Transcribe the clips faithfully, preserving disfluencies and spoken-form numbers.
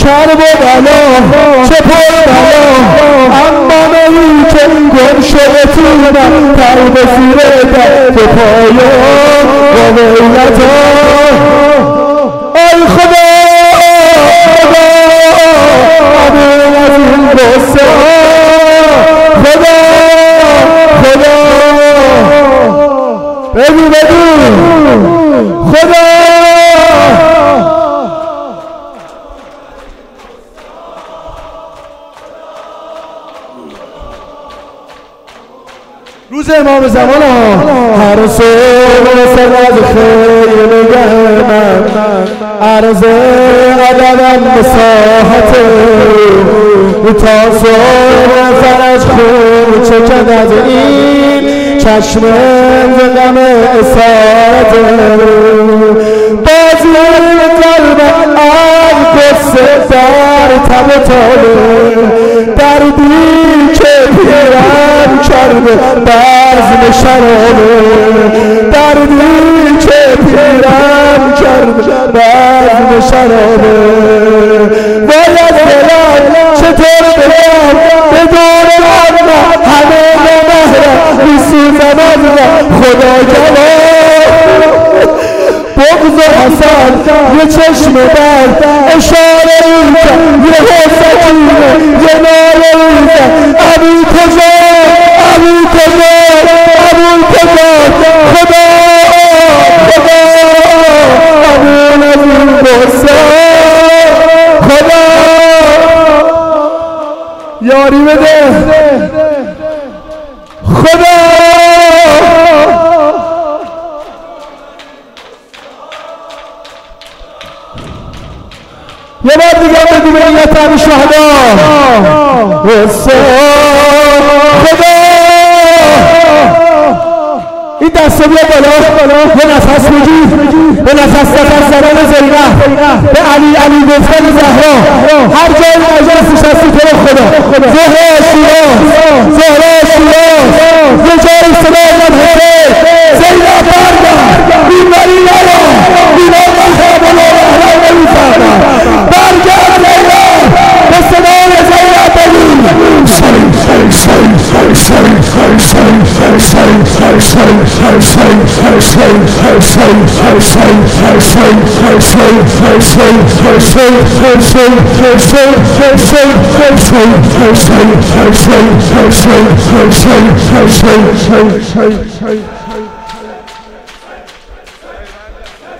کرب و بلا چه پر بلا اما نهی که گم شده تونم تر بسیره در تو پایان و ویلتا ای خدا خدا عبیل از این بسا خدا خدا بگو بگو خدا روز امام زمان ها هر صبح سر از خیر نگه من عرض قدمم مساحته تا صبح فرج خون چکد از این چشم غم اسارته بازی قلبم از قصه در تب تاله دردی که پیرم کرده بزم شرابه دردی که پیرم کرده بزم شرابه وای از دلم چطور بگم بدون آنها همه نمهرم میسوزم از خدا جواب بغض و حسد یه چشم درد اشاره ایزم یه حسکینه یه ناله ایزم ابو کجا ابو کجا ابو کجا خدا خدا ابو نبی بسا خدا یاری بده خدا یه بار دیگه بگو به نیت همین شهدا خدا این دسته بیا بالا به نفس بگی به نفس نفس زدن زینب به علی علی گفتن زهرا هر جای مجلس نشستی تو رو خدا زهرا شیراز زهرا شیراز یه جایی صدا اومد حسین زینب برگرد بیماری نرا بیمار مذهب الله رحمه نمیفهمم برگرد زینب به صدای زینب بگی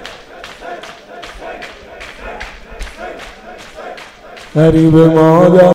غریب مادر